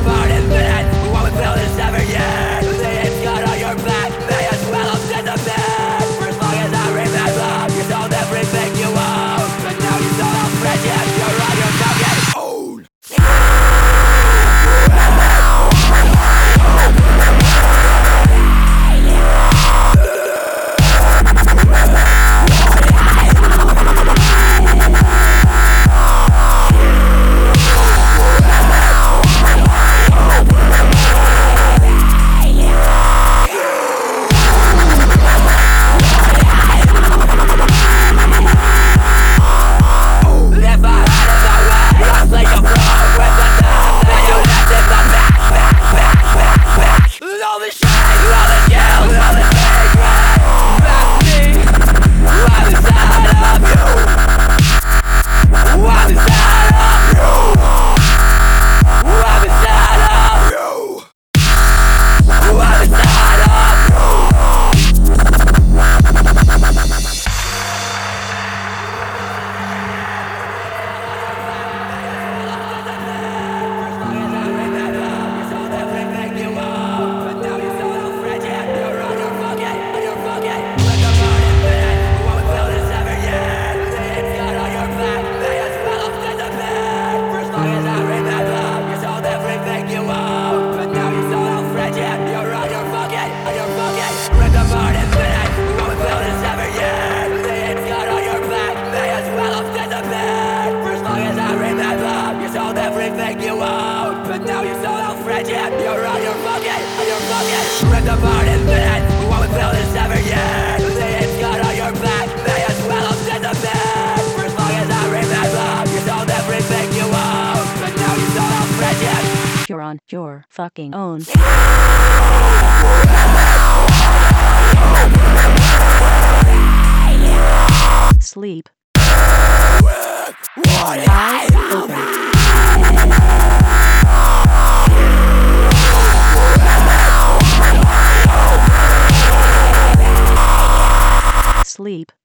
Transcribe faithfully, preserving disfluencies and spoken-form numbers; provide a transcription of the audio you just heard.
apart in minutes. What we build is never yet. The aim's got on your back, may as well have said the bed. For as long as I remember, you sold everything you own, but now you sold out friendship. You're on your fucking own. You're on your fucking, on your fucking ripped apart in minutes. What we built is never yet. The aim's got on your back, may as well have said the bed. For as long as I remember, you sold everything you own, but now you sold out friendship. You're on your fucking own. Sleep. Eyes open. Sleep.